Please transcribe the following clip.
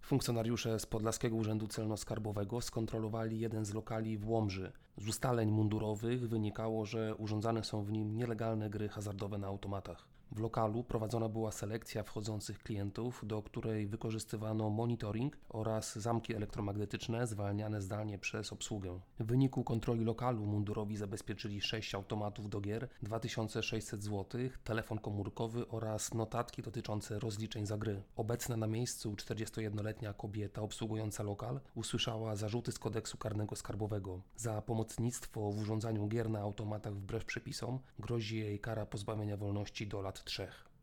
Funkcjonariusze z Podlaskiego Urzędu Celno-Skarbowego skontrolowali jeden z lokali w Łomży. Z ustaleń mundurowych wynikało, że urządzane są w nim nielegalne gry hazardowe na automatach. W lokalu prowadzona była selekcja wchodzących klientów, do której wykorzystywano monitoring oraz zamki elektromagnetyczne zwalniane zdalnie przez obsługę. W wyniku kontroli lokalu mundurowi zabezpieczyli 6 automatów do gier, 2600 zł, telefon komórkowy oraz notatki dotyczące rozliczeń za gry. Obecna na miejscu 41-letnia kobieta obsługująca lokal usłyszała zarzuty z kodeksu karnego skarbowego. Za pomocnictwo w urządzaniu gier na automatach wbrew przepisom grozi jej kara pozbawienia wolności do lat 3.